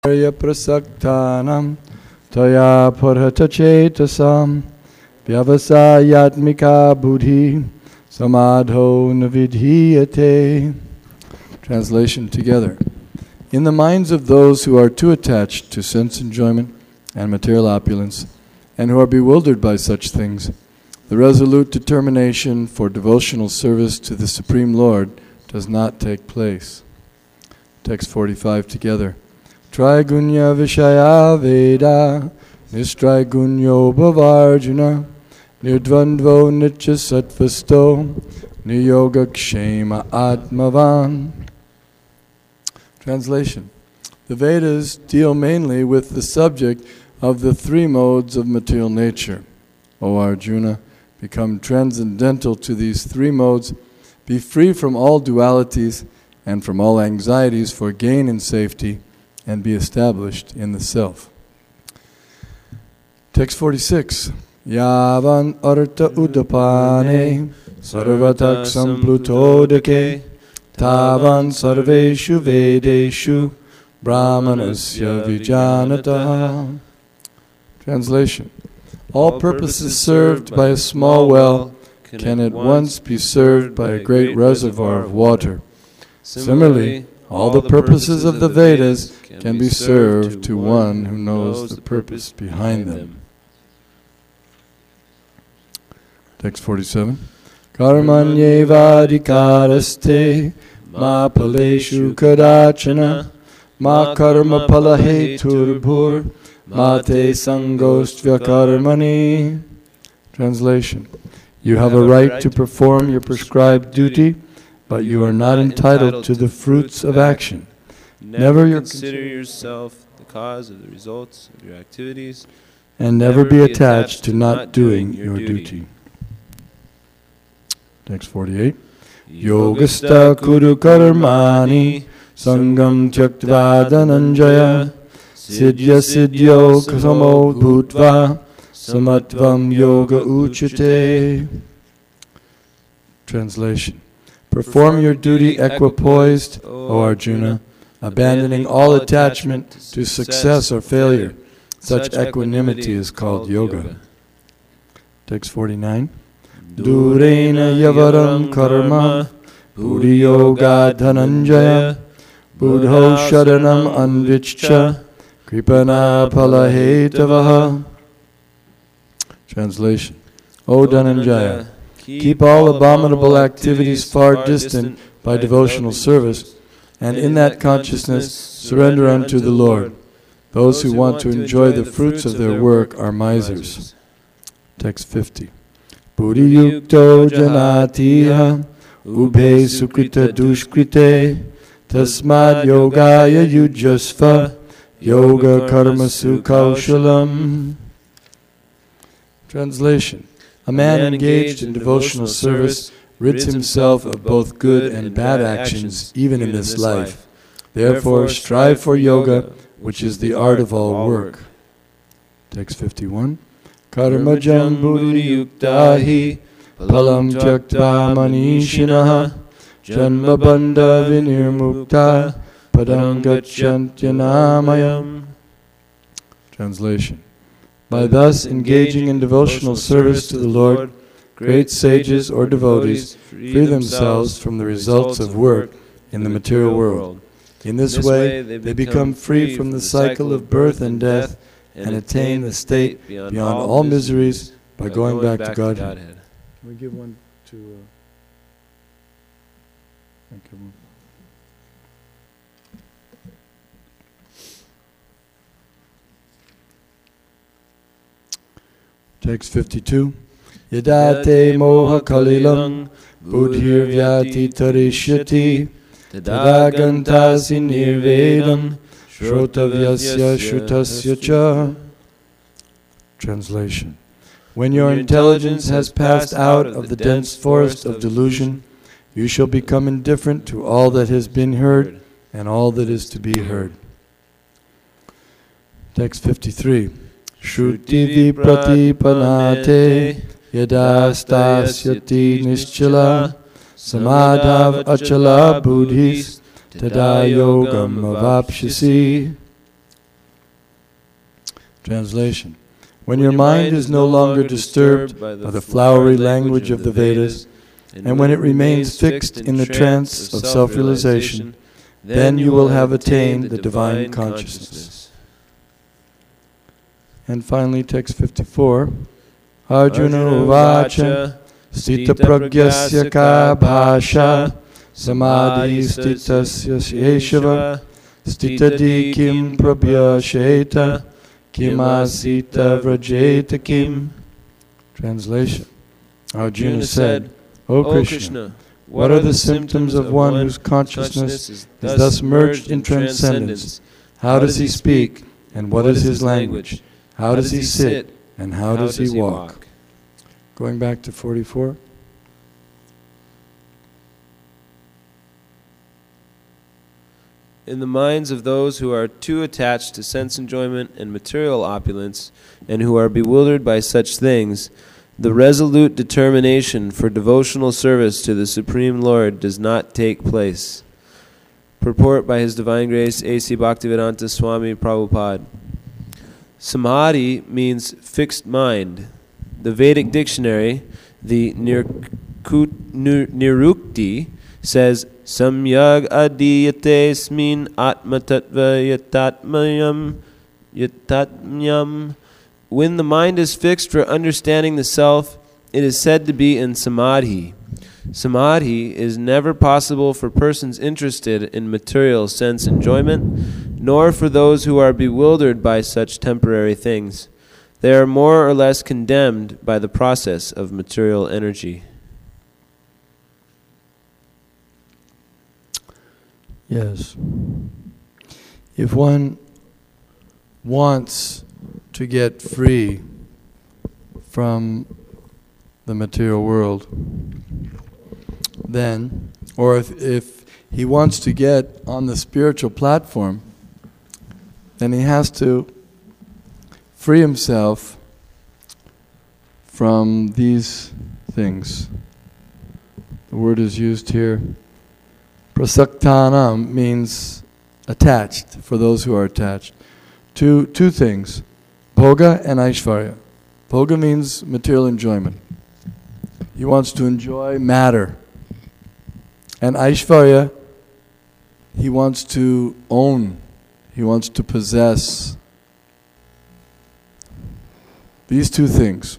prasaktanam taya parhata chetasam vyavasayatmika buddhi samadho navidhiyate. Translation together. In the minds of those who are too attached to sense enjoyment and material opulence, and who are bewildered by such things, the resolute determination for devotional service to the Supreme Lord does not take place. Text 45 together. Trigunya Vishaya Veda Nistraigunyo Bhavarjuna Nirdvandvo Nitya Sattvasto Niyoga Kshema Atmavan. Translation. The Vedas deal mainly with the subject of the three modes of material nature. O Arjuna, become transcendental to these three modes, be free from all dualities and from all anxieties for gain and safety, and be established in the self. Text 46. Yavan arta udapane sarvatak samplutodake tavan sarveshu vedeshu brahmanasya vijanataha. Translation. All purposes served by a small well can at once be served by a great reservoir of water. Similarly, all the purposes of the Vedas can be served to one who knows the purpose behind them. Text 47. Karmanyevadikaraste ma paleshu kadachana ma karma palaheturbhur ma te sangostvya karmani. Translation. You have a right to perform your prescribed duty, but you are not entitled to the fruits of action. Never consider yourself the cause of the results of your activities, and never be attached to not doing your duty. Text 48. Yogastha kudu karmani sangam tyaktva dhananjaya siddhya siddhyo kasamo bhutva samatvam yoga uchate. Translation. Perform your duty equipoised, O Arjuna, abandoning all attachment to success or failure. Such equanimity is called yoga. Text 49. Durena yavaram karma buddhi yoga dhananjaya buddho sharanam anvichcha kripana palahetavaha. Translation. O Dhananjaya, keep all abominable activities far distant by devotional service, and in that consciousness surrender unto the Lord. Those who want to enjoy the fruits of their work are misers. Text 50. Buddhi yukto janatiha ubhe sukrita dushkrite tasmad yogaya yujasva yoga karmasu kaushalam. Translation. A man engaged in devotional service rids himself of both good and bad actions even in this life. Therefore, strive for yoga, which is the art of all work. Text 51. Karmajam buddhi yuktahi palam tyaktva manishinaha janma bandha vinirmukta padam gacchantyanāmayam. Translation. By thus engaging in devotional service to the Lord, great sages or devotees free themselves from the results of work in the material world. In this way, they become free from the cycle of birth and death and attain the state beyond all miseries by going back to Godhead. Can we give one to... Thank you. Text 52. Yadate moha kalilam buddhir vyati tarishyati tadagantasi nirvedam shrotavyasya shrutasya cha. Translation. When your intelligence has passed out of the dense forest of delusion, you shall become indifferent to all that has been heard and all that is to be heard. Text 53. Shruti vipratipanate yada stasyati nischala samadhav achala buddhis tada yogam avapshasi. Translation. When your mind is no longer disturbed by the flowery language of the Vedas, and when it remains fixed in the trance of self-realization, then you will have attained the divine consciousness. And finally, text 54. Arjuna uvacha stita pragyasya ka bhasha samadhi stitasya yeshava stitadi kim prabhyasheta kimasita vrajeta kim. Translation. Arjuna said, O Krishna, what are the symptoms of one whose consciousness is thus merged in transcendence? How does he speak, and what is his language? How does he sit, and how does he walk? Going back to 44. In the minds of those who are too attached to sense enjoyment and material opulence, and who are bewildered by such things, the resolute determination for devotional service to the Supreme Lord does not take place. Purport by His Divine Grace A.C. Bhaktivedanta Swami Prabhupada. Samadhi means fixed mind. The Vedic dictionary, the Nirukti, says, Samyag adiyate smin atma tattva yatatmyam. When the mind is fixed for understanding the self, it is said to be in samadhi. Samadhi is never possible for persons interested in material sense enjoyment, nor for those who are bewildered by such temporary things. They are more or less condemned by the process of material energy. Yes. If one wants to get free from the material world, then, or if he wants to get on the spiritual platform, then he has to free himself from these things. The word is used here. Prasaktanam means attached, for those who are attached. Two things, bhoga and aishvarya. Bhoga means material enjoyment. He wants to enjoy matter. And aishvarya, he wants to own, he wants to possess. These two things.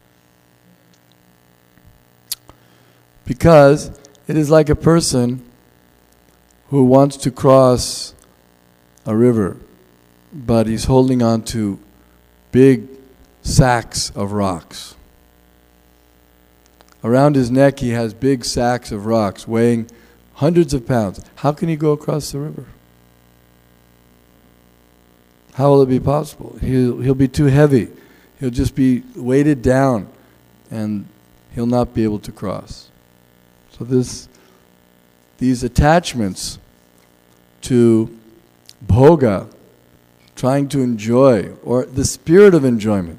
Because it is like a person who wants to cross a river, but he's holding on to big sacks of rocks. Around his neck he has big sacks of rocks weighing hundreds of pounds. How can he go across the river? How will it be possible? He'll be too heavy. He'll just be weighted down and he'll not be able to cross. So these attachments to bhoga, trying to enjoy, or the spirit of enjoyment.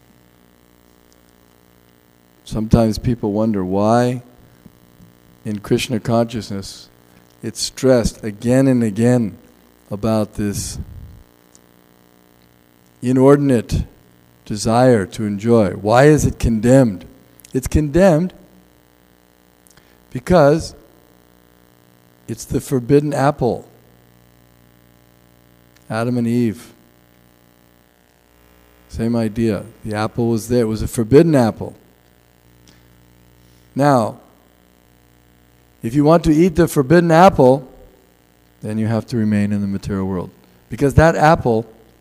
Sometimes people wonder why in Krishna consciousness it's stressed again and again about this inordinate desire to enjoy. Why is it condemned? It's condemned because it's the forbidden apple. Adam and Eve. Same idea. The apple was there. It was a forbidden apple. Now, if you want to eat the forbidden apple, then you have to remain in the material world. Because that apple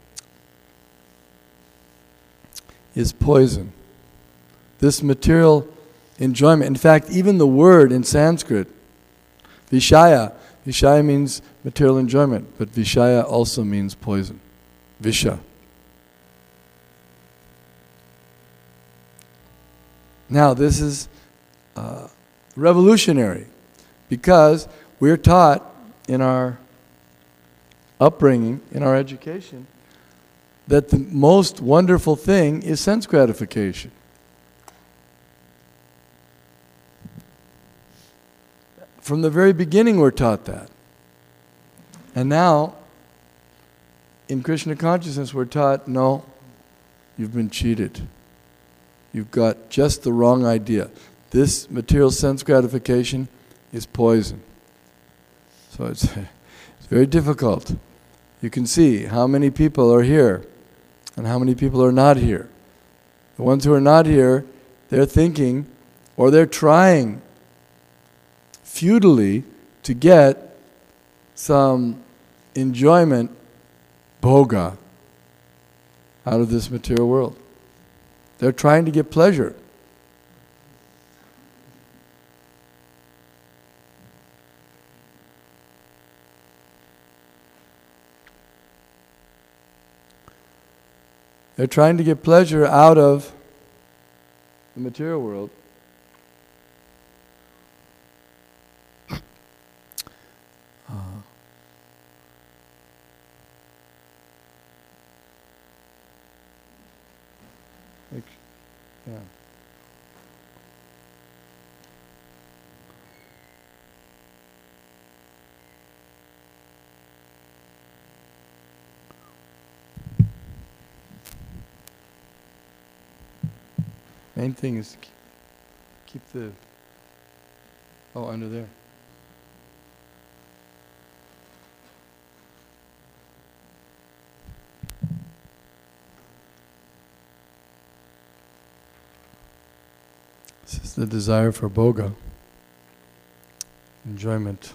is poison. This material enjoyment. In fact, even the word in Sanskrit, Vishaya means material enjoyment, but Vishaya also means poison. Visha. Now, this is revolutionary because we're taught in our upbringing, in our education, that the most wonderful thing is sense gratification. From the very beginning we're taught that. And now, in Krishna consciousness we're taught, no, you've been cheated. You've got just the wrong idea. This material sense gratification is poison. So it's very difficult. You can see how many people are here and how many people are not here. The ones who are not here, they're thinking, or they're trying futilely to get some enjoyment, bhoga, out of this material world. They're trying to get pleasure. They're trying to get pleasure out of the material world. Yeah. Main thing is to keep the... Oh, under there. This is the desire for bhoga, enjoyment.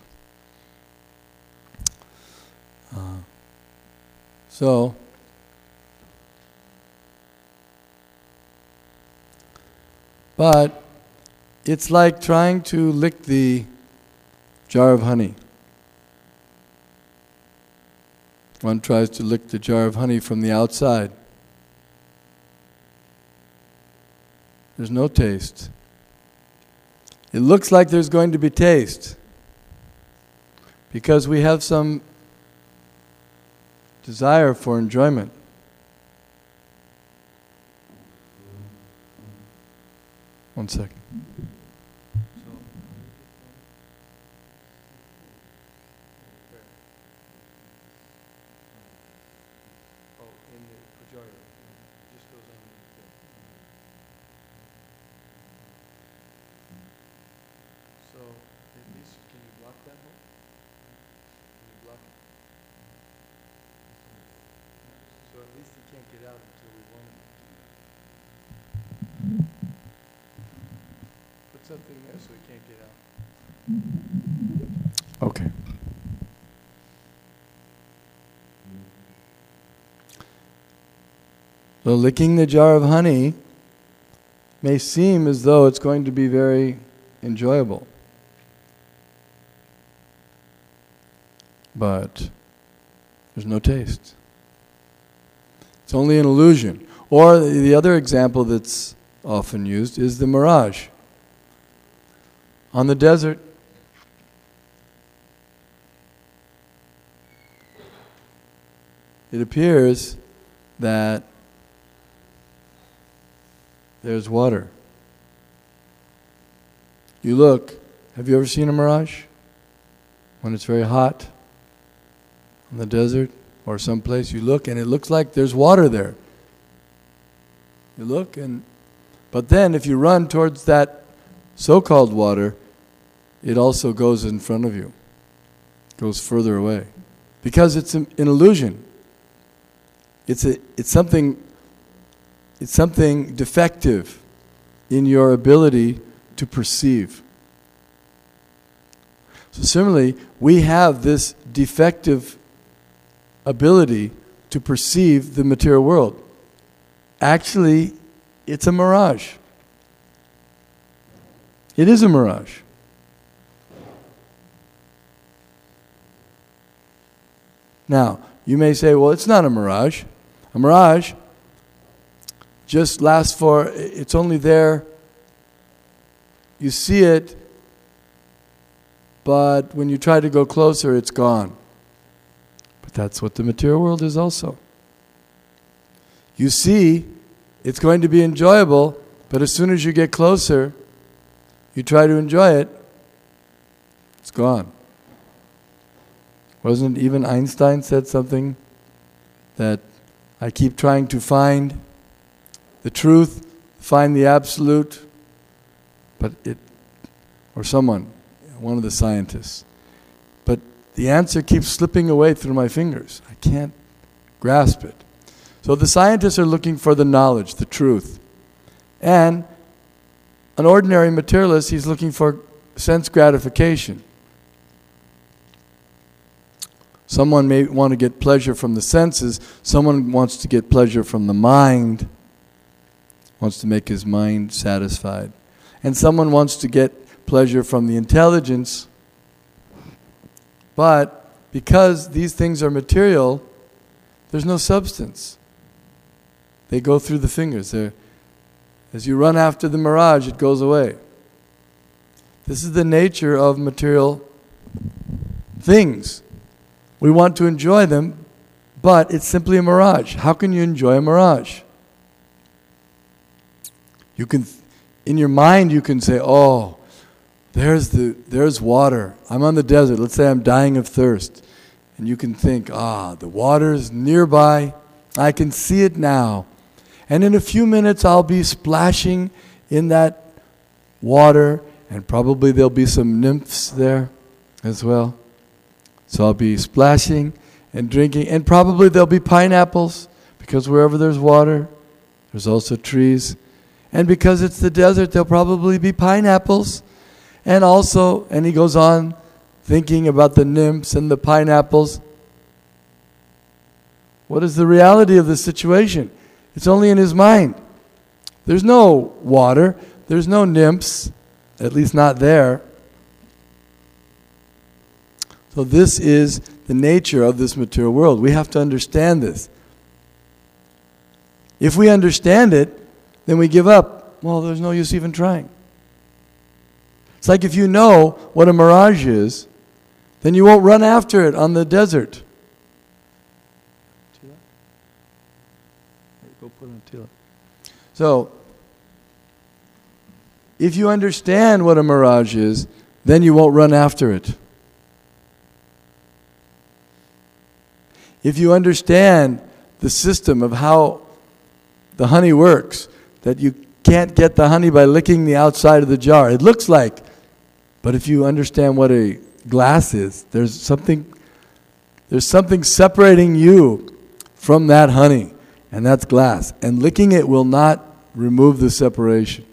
But it's like trying to lick the jar of honey. One tries to lick the jar of honey from the outside. There's no taste. It looks like there's going to be taste because we have some desire for enjoyment. One second. Something there so he can't get out. Okay. So licking the jar of honey may seem as though it's going to be very enjoyable. But there's no taste. It's only an illusion. Or the other example that's often used is the mirage. On the desert, it appears that there's water. You look, have you ever seen a mirage? When it's very hot on the desert or someplace, you look and it looks like there's water there. You look but then if you run towards that so-called water, it also goes in front of you, goes further away, because it's an illusion. It's something defective in your ability to perceive. So similarly, we have this defective ability to perceive the material world. Actually, it's a mirage. It is a mirage. Now, you may say, well, it's not a mirage. A mirage just lasts it's only there, you see it, but when you try to go closer, it's gone. But that's what the material world is also. You see, it's going to be enjoyable, but as soon as you get closer, you try to enjoy it, it's gone. Wasn't even Einstein said something that I keep trying to find the truth, find the absolute, or someone, one of the scientists. But the answer keeps slipping away through my fingers. I can't grasp it. So the scientists are looking for the knowledge, the truth. And an ordinary materialist, he's looking for sense gratification. Someone may want to get pleasure from the senses. Someone wants to get pleasure from the mind, wants to make his mind satisfied. And someone wants to get pleasure from the intelligence. But because these things are material, there's no substance. They go through the fingers. As you run after the mirage, it goes away. This is the nature of material things. We want to enjoy them, but it's simply a mirage. How can you enjoy a mirage? You can, in your mind, you can say, "Oh, there's water. I'm on the desert. Let's say I'm dying of thirst." And you can think, the water's nearby. I can see it now. And in a few minutes I'll be splashing in that water, and probably there'll be some nymphs there as well. So I'll be splashing and drinking, and probably there'll be pineapples, because wherever there's water, there's also trees. And because it's the desert, there'll probably be pineapples. And he goes on thinking about the nymphs and the pineapples. What is the reality of the situation? It's only in his mind. There's no water, there's no nymphs, at least not there. So this is the nature of this material world. We have to understand this. If we understand it, then we give up. Well, there's no use even trying. It's like if you know what a mirage is, then you won't run after it on the desert. So, if you understand what a mirage is, then you won't run after it. If you understand the system of how the honey works, that you can't get the honey by licking the outside of the jar. It looks like, but if you understand what a glass is, there's something separating you from that honey, and that's glass. And licking it will not remove the separation.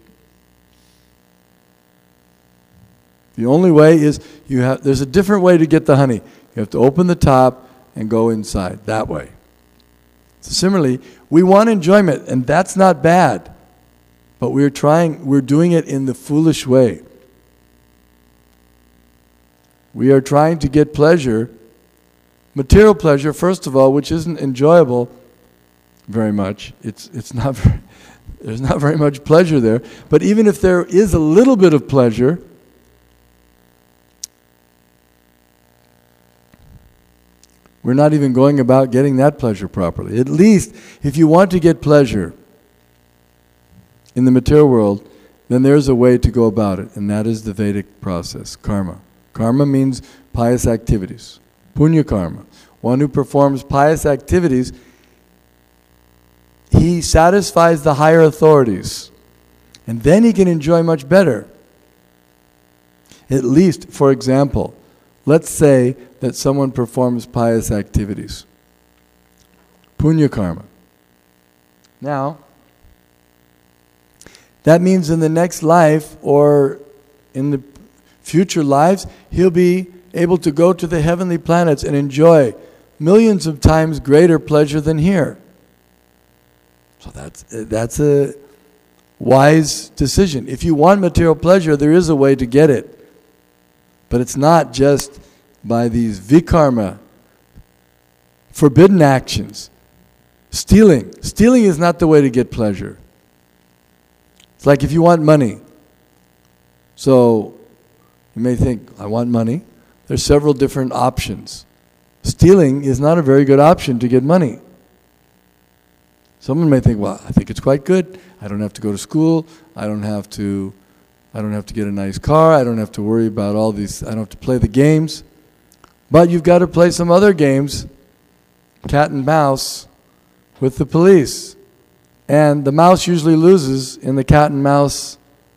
The only way is there's a different way to get the honey. You have to open the top and go inside, that way. So similarly, we want enjoyment, and that's not bad. But we're doing it in the foolish way. We are trying to get pleasure, material pleasure, first of all, which isn't enjoyable very much. It's not there's not very much pleasure there. But even if there is a little bit of pleasure, we're not even going about getting that pleasure properly. At least, if you want to get pleasure in the material world, then there's a way to go about it, and that is the Vedic process, karma. Karma means pious activities. Punya karma. One who performs pious activities, he satisfies the higher authorities, and then he can enjoy much better. At least, for example, let's say that someone performs pious activities. Punya karma. Now, that means in the next life or in the future lives, he'll be able to go to the heavenly planets and enjoy millions of times greater pleasure than here. So that's a wise decision. If you want material pleasure, there is a way to get it. But it's not just by these vikarma, forbidden actions. Stealing is not the way to get pleasure. It's like if you want money. So you may think, I want money. There's several different options. Stealing is not a very good option to get money. Someone may think, well, I think it's quite good. I don't have to go to school. I don't have to get a nice car. I don't have to worry about all these. I don't have to play the games. But you've got to play some other games, cat and mouse, with the police. And the mouse usually loses in the cat and mouse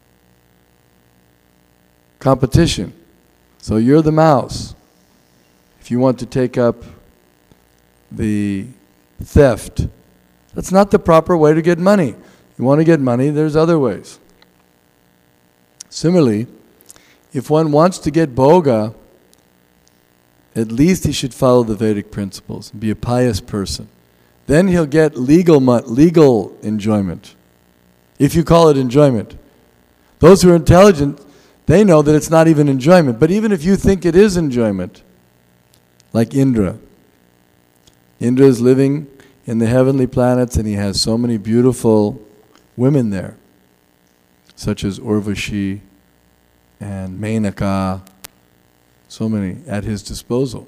competition. So you're the mouse. If you want to take up the theft, that's not the proper way to get money. You want to get money, there's other ways. Similarly, if one wants to get bhoga, at least he should follow the Vedic principles and be a pious person. Then he'll get legal enjoyment, if you call it enjoyment. Those who are intelligent, they know that it's not even enjoyment. But even if you think it is enjoyment, like Indra. Indra is living in the heavenly planets and he has so many beautiful women there, such as Urvashi and Menaka, so many at his disposal.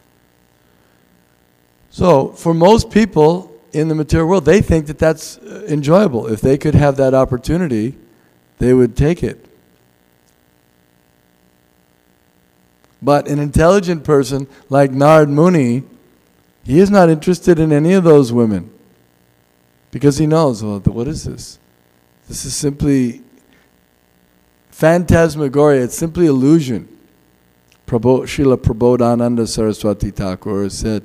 So, for most people in the material world, they think that that's enjoyable. If they could have that opportunity, they would take it. But an intelligent person like Narad Muni, he is not interested in any of those women. Because he knows, well, what is this? This is simply phantasmagoria, it's simply illusion. Srila Prabodhananda Saraswati Thakur said,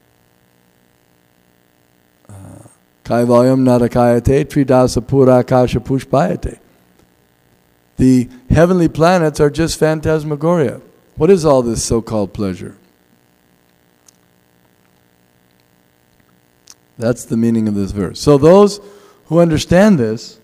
Kaivalyam narakayate tridasa pura akasha pushpayate. The heavenly planets are just phantasmagoria. What is all this so-called pleasure? That's the meaning of this verse. So those who understand this,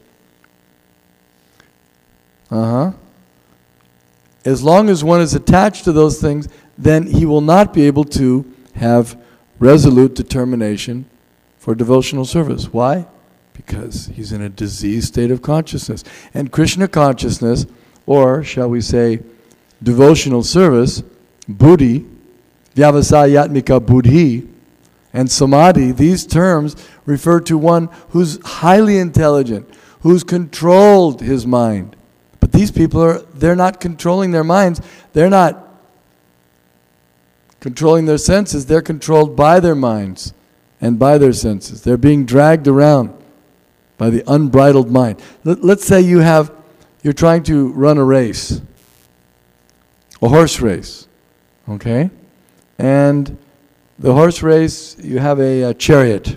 as long as one is attached to those things, then he will not be able to have resolute determination for devotional service. Why? Because he's in a diseased state of consciousness. And Krishna consciousness, or shall we say, devotional service, buddhi, vyavasayatmika buddhi, and samadhi, these terms refer to one who's highly intelligent, who's controlled his mind. But these people they're not controlling their minds, they're not controlling their senses, they're controlled by their minds and by their senses. They're being dragged around by the unbridled mind. Let's say you're trying to run a race, a horse race, okay? And the horse race, you have a chariot.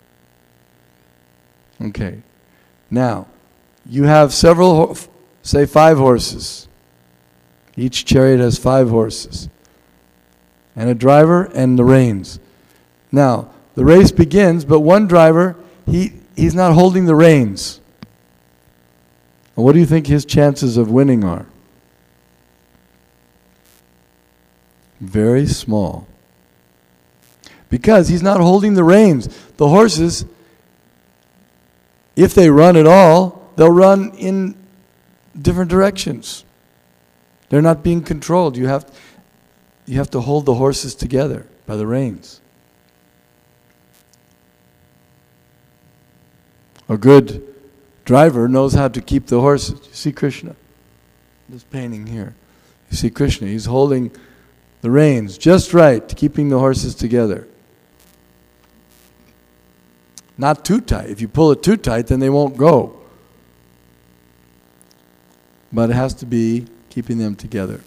Okay. Now, you have several, say 5 horses. Each chariot has 5 horses. And a driver and the reins. Now, the race begins, but one driver, he's not holding the reins. And what do you think his chances of winning are? Very small. Because he's not holding the reins. The horses, if they run at all, they'll run in different directions. They're not being controlled. You have to hold the horses together by the reins. A good driver knows how to keep the horses. You see Krishna? This painting here. You see Krishna, he's holding the reins just right, keeping the horses together. Not too tight. If you pull it too tight, then they won't go. But it has to be keeping them together.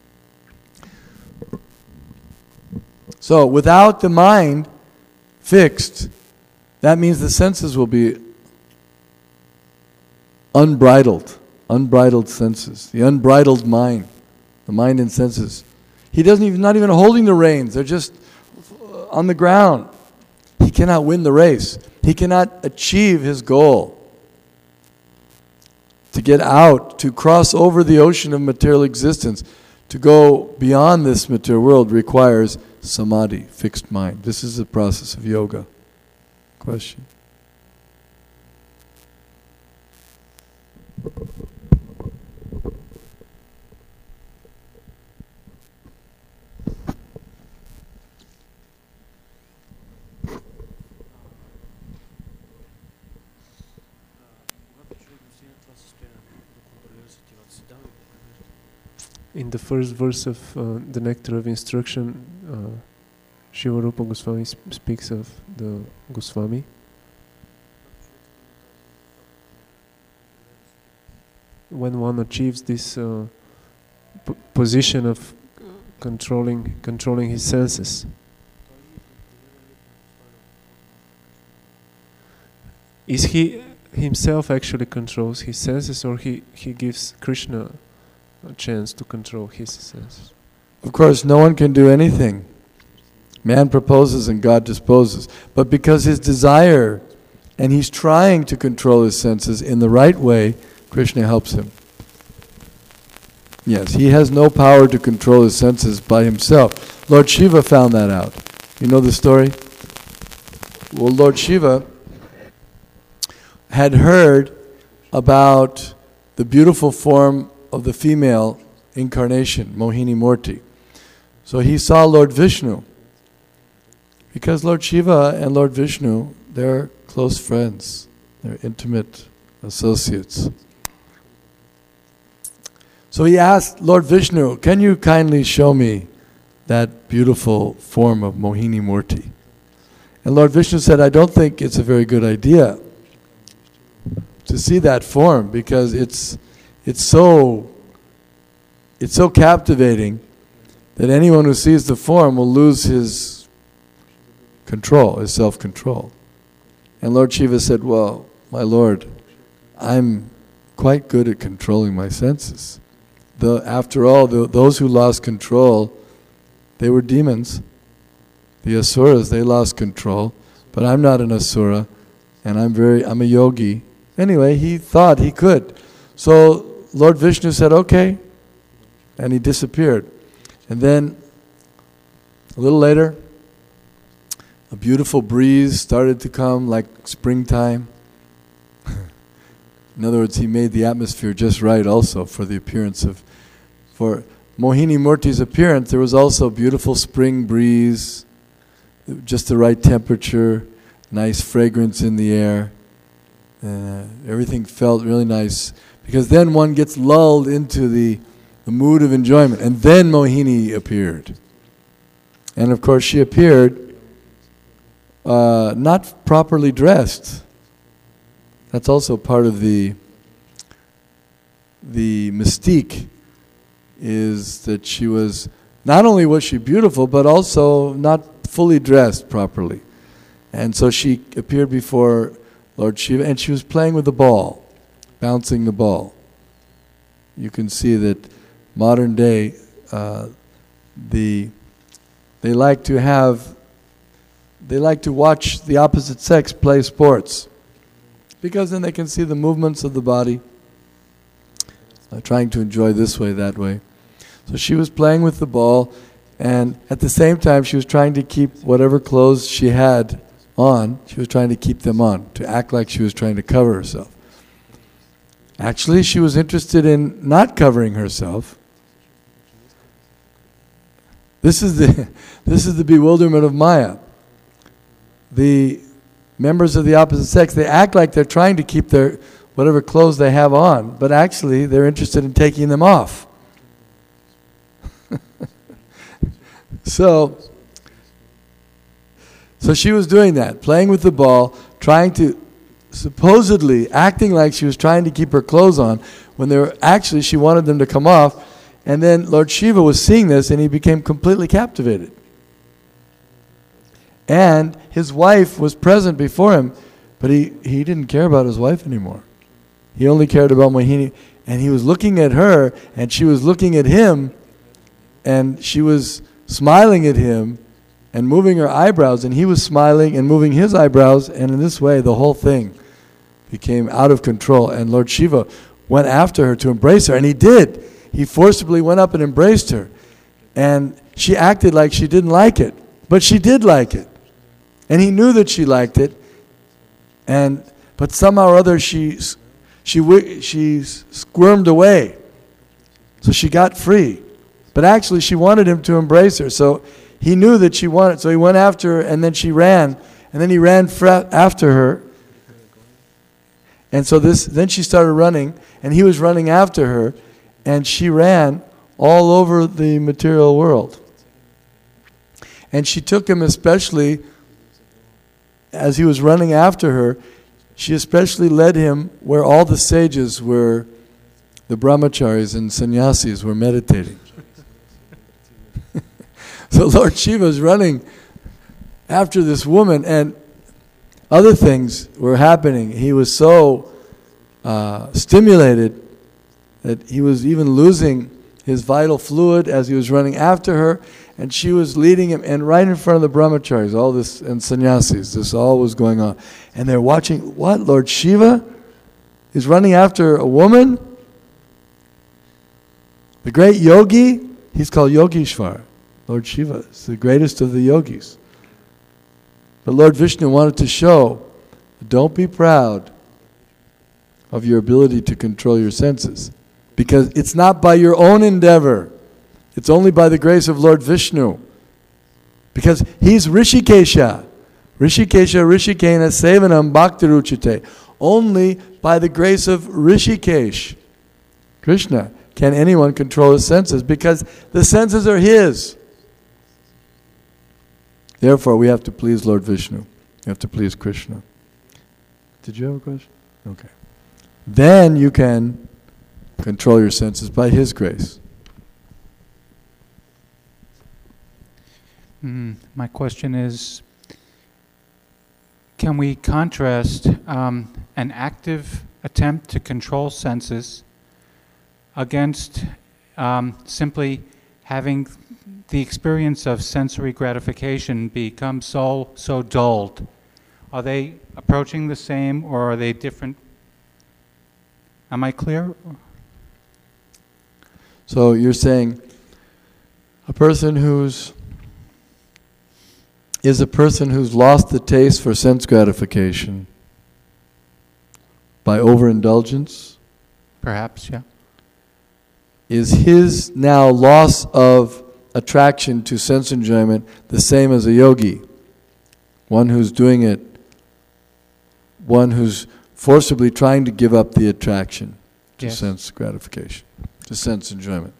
So, without the mind fixed, that means the senses will be unbridled senses, the unbridled mind, the mind and senses. Not even holding the reins, they're just on the ground. He cannot win the race. He cannot achieve his goal. To get out, to cross over the ocean of material existence, to go beyond this material world requires samadhi, fixed mind. This is the process of yoga. Question? In the first verse of the Nectar of Instruction, Shiva Rupa Goswami speaks of the Goswami. when one achieves this position of controlling his senses. Is he himself actually controls his senses, or he gives Krishna a chance to control his senses? Of course, no one can do anything. Man proposes and God disposes. But because his desire, and he's trying to control his senses in the right way, Krishna helps him. Yes, he has no power to control his senses by himself. Lord Shiva found that out. You know the story? Well, Lord Shiva had heard about the beautiful form of the female incarnation, Mohini Murti. So he saw Lord Vishnu. Because Lord Shiva and Lord Vishnu, they're close friends. They're intimate associates. So he asked Lord Vishnu, can you kindly show me that beautiful form of Mohini Murti? And Lord Vishnu said, I don't think it's a very good idea to see that form, because it's so captivating that anyone who sees the form will lose his control, his self-control. And Lord Shiva said, well, my Lord, I'm quite good at controlling my senses. After all, those who lost control, they were demons. The asuras, they lost control, but I'm not an asura, and I'm a yogi. Anyway, he thought he could. So Lord Vishnu said, okay, and he disappeared. And then, a little later, a beautiful breeze started to come, like springtime. In other words, he made the atmosphere just right also for the appearance of... For Mohini Murti's appearance, there was also a beautiful spring breeze, just the right temperature, nice fragrance in the air. Everything felt really nice, because then one gets lulled into the mood of enjoyment. And then Mohini appeared. And of course she appeared not properly dressed. That's also part of the mystique, is that she was, not only was she beautiful, but also not fully dressed properly. And so she appeared before Lord Shiva, and she was playing with the ball, bouncing the ball. You can see that modern day, they like to watch the opposite sex play sports, because then they can see the movements of the body, trying to enjoy this way, that way. So she was playing with the ball, and at the same time she was trying to keep whatever clothes she had on, she was trying to keep them on, to act like she was trying to cover herself. Actually, she was interested in not covering herself. This is the bewilderment of Maya. The members of the opposite sex, they act like they're trying to keep their whatever clothes they have on, but actually they're interested in taking them off. So she was doing that, playing with the ball, trying to, supposedly acting like she was trying to keep her clothes on, when they were actually, she wanted them to come off. And then Lord Shiva was seeing this, and he became completely captivated. And his wife was present before him, but he didn't care about his wife anymore. He only cared about Mohini, and he was looking at her, and she was looking at him, and she was smiling at him and moving her eyebrows, and he was smiling and moving his eyebrows, and in this way the whole thing became out of control. And Lord Shiva went after her to embrace her, and he did. He forcibly went up and embraced her, and she acted like she didn't like it, but she did like it, and he knew that she liked it, but somehow or other she squirmed away, so she got free. But actually she wanted him to embrace her, so he knew that she wanted, so he went after her, and then she ran, and then he ran after her, and so then she started running, and he was running after her, and she ran all over the material world. And she took him especially, as he was running after her, she especially led him where all the sages were the brahmacharis and sannyasis were meditating. So Lord Shiva is running after this woman, and other things were happening. He was so stimulated that he was even losing his vital fluid as he was running after her, and she was leading him, and right in front of the brahmacharis, all this, and sannyasis, this all was going on. And they're watching, what, Lord Shiva is running after a woman? The great yogi, he's called Yogeshwar. Lord Shiva is the greatest of the yogis. But Lord Vishnu wanted to show, don't be proud of your ability to control your senses, because it's not by your own endeavor. It's only by the grace of Lord Vishnu. Because he's Rishikesha. Rishikesha Rishikena Sevanam Bhaktiruchite. Only by the grace of Rishikesh, Krishna, can anyone control his senses, because the senses are his. Therefore, we have to please Lord Vishnu. We have to please Krishna. Did you have a question? Okay. Then you can control your senses by his grace. My question is, can we contrast an active attempt to control senses against simply having the experience of sensory gratification become so dulled? Are they approaching the same, or are they different? Am I clear? So you're saying a person who's lost the taste for sense gratification by overindulgence? Perhaps, yeah. Is his now loss of attraction to sense enjoyment the same as a yogi? One who's doing it, one who's forcibly trying to give up the attraction to Yes. sense gratification, to sense enjoyment.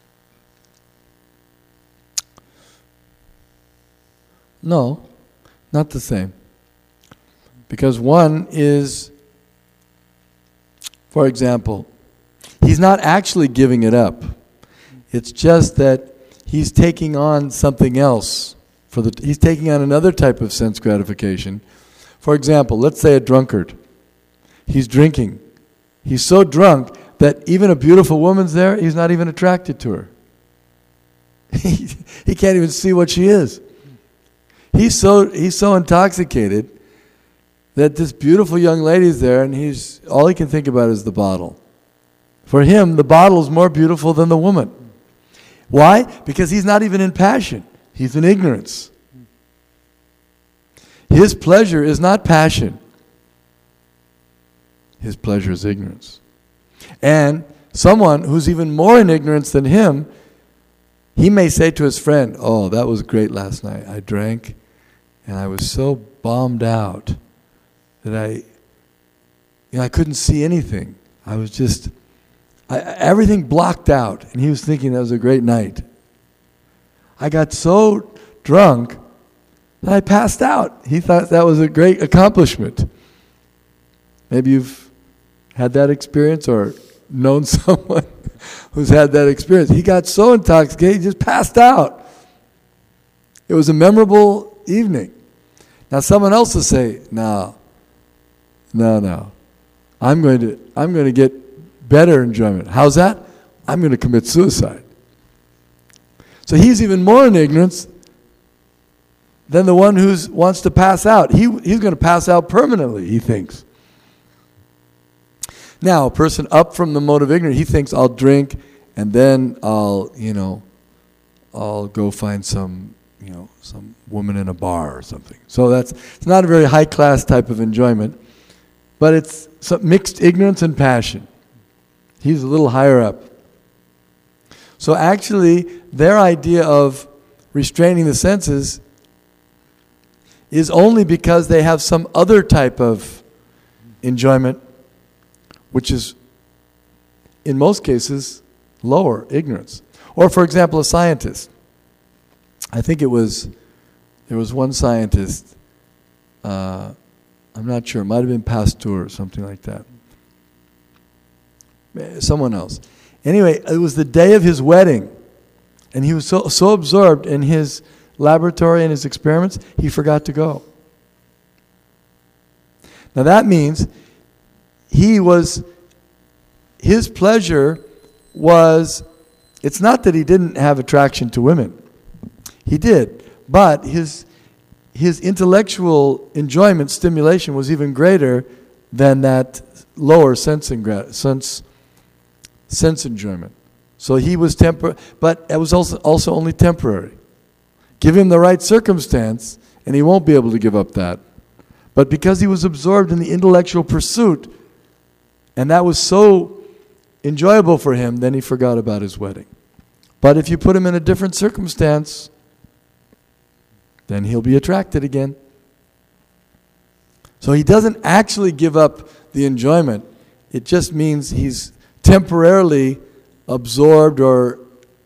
No, not the same. Because one is, for example, he's not actually giving it up. It's just that he's taking on something else. He's taking on another type of sense gratification. For example, let's say a drunkard. He's drinking. He's so drunk that even a beautiful woman's there, he's not even attracted to her. He can't even see what she is. He's so intoxicated that this beautiful young lady's there, and all he can think about is the bottle. For him, the bottle is more beautiful than the woman. Why? Because he's not even in passion. He's in ignorance. His pleasure is not passion. His pleasure is ignorance. And someone who's even more in ignorance than him, he may say to his friend, "Oh, that was great last night. I drank and I was so bombed out that I couldn't see anything. I was just, everything blocked out." And he was thinking that was a great night. I got so drunk that I passed out. He thought that was a great accomplishment. Maybe you've had that experience or known someone who's had that experience. He got so intoxicated, he just passed out. It was a memorable evening. Now someone else will say, no. I'm going to get better enjoyment. How's that? I'm going to commit suicide. So he's even more in ignorance than the one who wants to pass out. He's going to pass out permanently, he thinks. Now, a person up from the mode of ignorance, he thinks, I'll drink and then I'll go find some woman in a bar or something. So it's not a very high class type of enjoyment, but it's some mixed ignorance and passion. He's a little higher up. So actually, their idea of restraining the senses is only because they have some other type of enjoyment, which is, in most cases, lower ignorance. Or, for example, a scientist. I think there was one scientist, I'm not sure, it might have been Pasteur or something like that. someone else. Anyway, it was the day of his wedding, and he was so absorbed in his laboratory and his experiments, he forgot to go. Now that means his pleasure was, it's not that he didn't have attraction to women. He did, but his intellectual enjoyment, stimulation was even greater than that lower sense enjoyment. So he was but it was also only temporary. Give him the right circumstance, and he won't be able to give up that. But because he was absorbed in the intellectual pursuit, and that was so enjoyable for him, then he forgot about his wedding. But if you put him in a different circumstance, then he'll be attracted again. So he doesn't actually give up the enjoyment. It just means he's temporarily absorbed or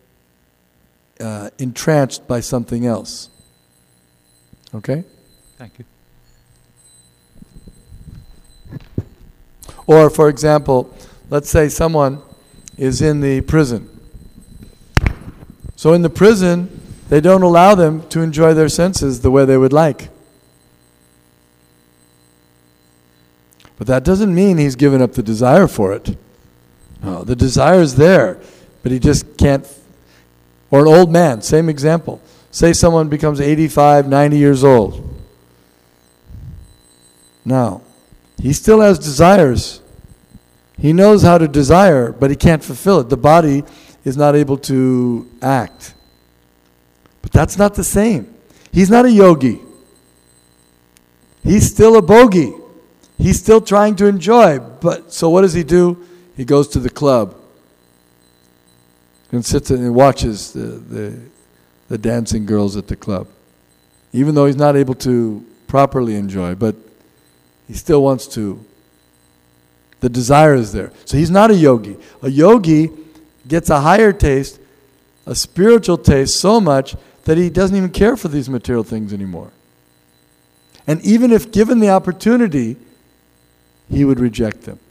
entranced by something else. Okay? Thank you. Or, for example, let's say someone is in the prison. So in the prison, they don't allow them to enjoy their senses the way they would like. But that doesn't mean he's given up the desire for it. No, the desire is there, but he just can't. Or an old man, same example. Say someone becomes 85, 90 years old. Now, he still has desires. He knows how to desire, but he can't fulfill it. The body is not able to act. But that's not the same. He's not a yogi. He's still a bogey. He's still trying to enjoy. But so what does he do? He goes to the club and sits and watches the dancing girls at the club. Even though he's not able to properly enjoy, but he still wants to. The desire is there. So he's not a yogi. A yogi gets a higher taste, a spiritual taste so much that he doesn't even care for these material things anymore. And even if given the opportunity, he would reject them.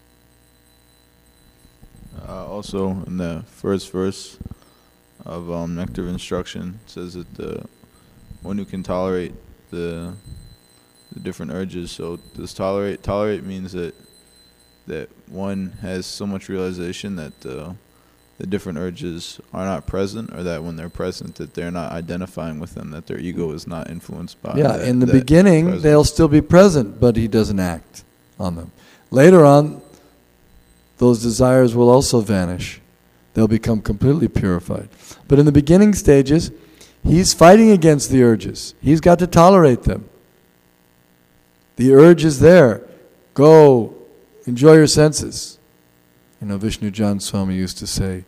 Also, in the first verse of Nectar of Instruction, it says that the one who can tolerate the different urges. So does tolerate means that one has so much realization that the different urges are not present, or that when they're present that they're not identifying with them, that their ego is not influenced by Yeah, in the beginning presence. They'll still be present, but he doesn't act on them. Later on, those desires will also vanish. They'll become completely purified. But in the beginning stages, he's fighting against the urges. He's got to tolerate them. The urge is there. Go, enjoy your senses. You know, Vishnu Jan Swami used to say,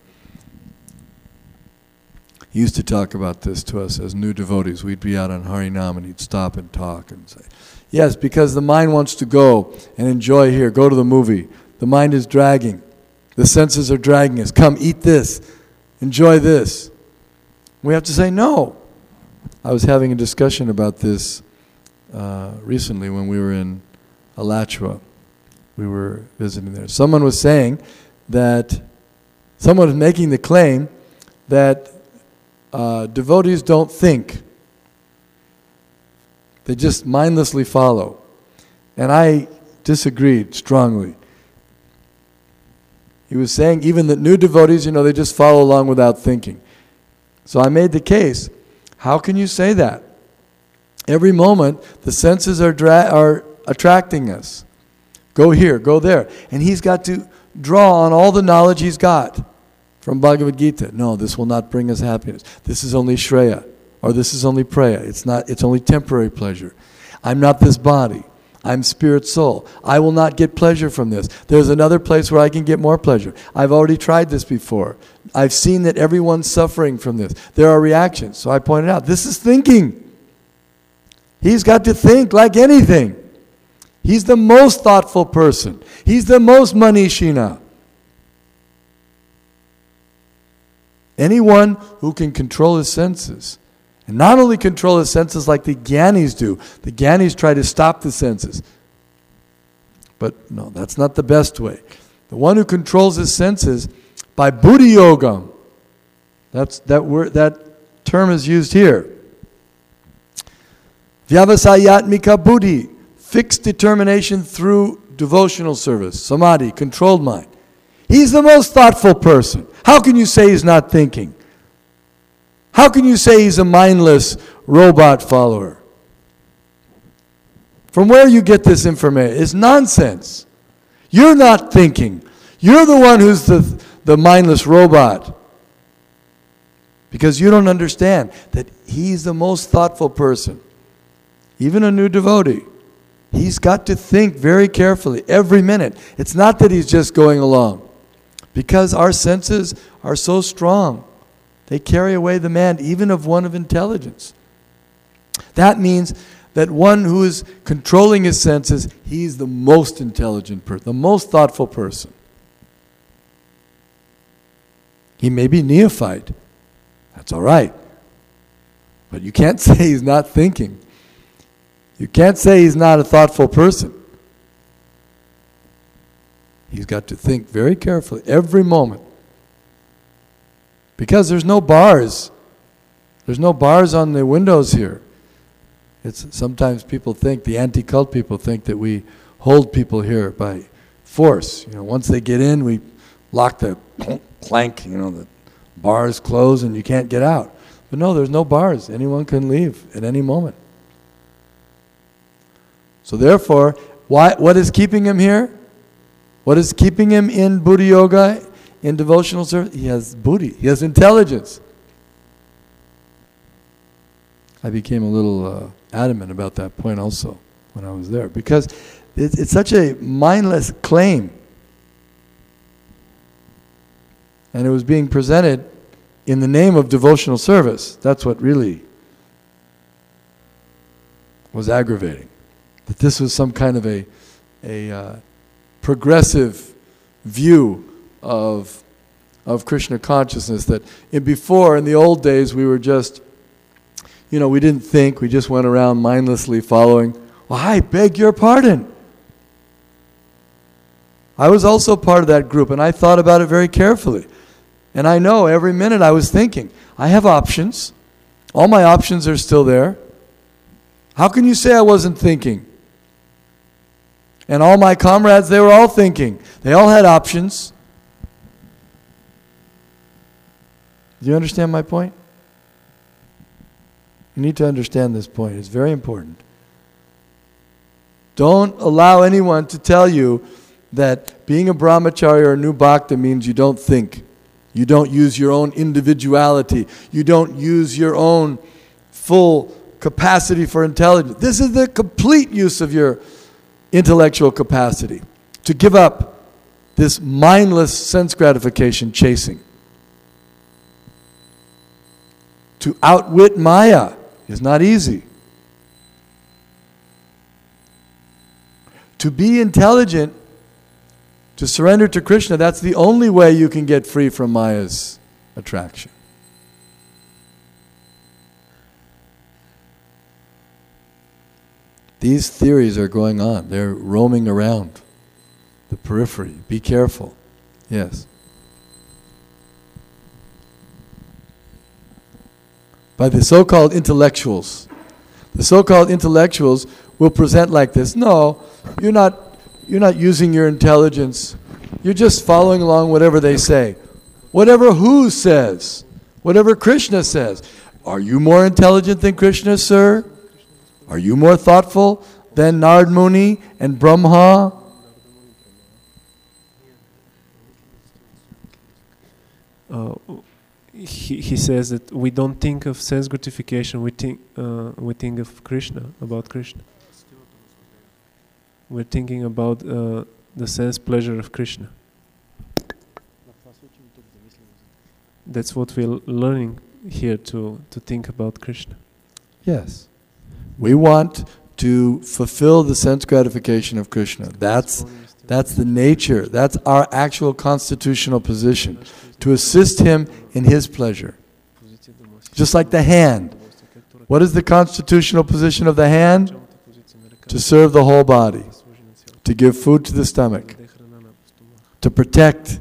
he used to talk about this to us as new devotees. We'd be out on Harinam and he'd stop and talk and say, yes, because the mind wants to go and enjoy here, go to the movie. The mind is dragging. The senses are dragging us. Come, eat this. Enjoy this. We have to say no. I was having a discussion about this recently when we were in Alachua. We were visiting there. Someone was saying that, someone was making the claim that devotees don't think. They just mindlessly follow. And I disagreed strongly. He was saying even that new devotees, they just follow along without thinking. So I made the case. How can you say that? Every moment, the senses are attracting us. Go here, go there. And he's got to draw on all the knowledge he's got from Bhagavad Gita. No, this will not bring us happiness. This is only Shreya. Or this is only Preya. It's only temporary pleasure. I'm not this body. I'm spirit soul. I will not get pleasure from this. There's another place where I can get more pleasure. I've already tried this before. I've seen that everyone's suffering from this. There are reactions. So I pointed out, this is thinking. He's got to think like anything. He's the most thoughtful person. He's the most manishina. Anyone who can control his senses, and not only control his senses like the Gyanis do. The Gyanis try to stop the senses. But no, that's not the best way. The one who controls his senses by buddhi yoga. That term is used here. Vyavasayatmika buddhi, fixed determination through devotional service, samadhi, controlled mind. He's the most thoughtful person. How can you say he's not thinking? How can you say he's a mindless robot follower? From where you get this information? It's nonsense. You're not thinking. You're the one who's the mindless robot. Because you don't understand that he's the most thoughtful person. Even a new devotee. He's got to think very carefully every minute. It's not that he's just going along. Because our senses are so strong. They carry away the man, even of one of intelligence. That means that one who is controlling his senses, he's the most intelligent person, the most thoughtful person. He may be neophyte. That's all right. But you can't say he's not thinking. You can't say he's not a thoughtful person. He's got to think very carefully every moment. Because there's no bars. There's no bars on the windows here. Sometimes people think, the anti-cult people think that we hold people here by force. Once they get in, we lock the clank, the bars close and you can't get out. But no, there's no bars. Anyone can leave at any moment. So therefore, what is keeping him here? What is keeping him in buddhi yoga, in devotional service? He has buddhi. He has intelligence. I became a little adamant about that point also when I was there. Because it's such a mindless claim. And it was being presented in the name of devotional service. That's what really was aggravating. That this was some kind of a progressive view of Krishna consciousness. That before, in the old days, we were just, we didn't think, we just went around mindlessly following. Well, I beg your pardon. I was also part of that group, and I thought about it very carefully. And I know every minute I was thinking, I have options. All my options are still there. How can you say I wasn't thinking? And all my comrades, they were all thinking. They all had options. Do you understand my point? You need to understand this point. It's very important. Don't allow anyone to tell you that being a brahmachari or a new bhakta means you don't think. You don't use your own individuality. You don't use your own full capacity for intelligence. This is the complete use of your intellectual capacity. To give up this mindless sense gratification chasing. To outwit Maya is not easy. To be intelligent, to surrender to Krishna, that's the only way you can get free from Maya's attraction. These theories are going on. They're roaming around the periphery. Be careful. Yes. By the so-called intellectuals. The so-called intellectuals will present like this. No, you're not using your intelligence. You're just following along whatever they say. Whatever who says. Whatever Krishna says. Are you more intelligent than Krishna, sir? Are you more thoughtful than Narad Muni and Brahma? He says that we don't think of sense gratification. We think of Krishna, about Krishna. We're thinking about the sense pleasure of Krishna. That's what we're learning here, to think about Krishna. Yes. We want to fulfill the sense gratification of Krishna. That's the nature. That's our actual constitutional position. To assist him in his pleasure. Just like the hand. What is the constitutional position of the hand? To serve the whole body. To give food to the stomach. to protect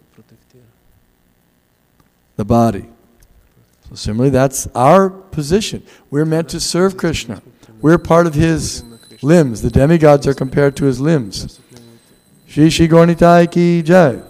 the body. So similarly, that's our position. We're meant to serve Krishna. We're part of his limbs. The demigods are compared to his limbs. Shri Shri Gaurnitai ki jai.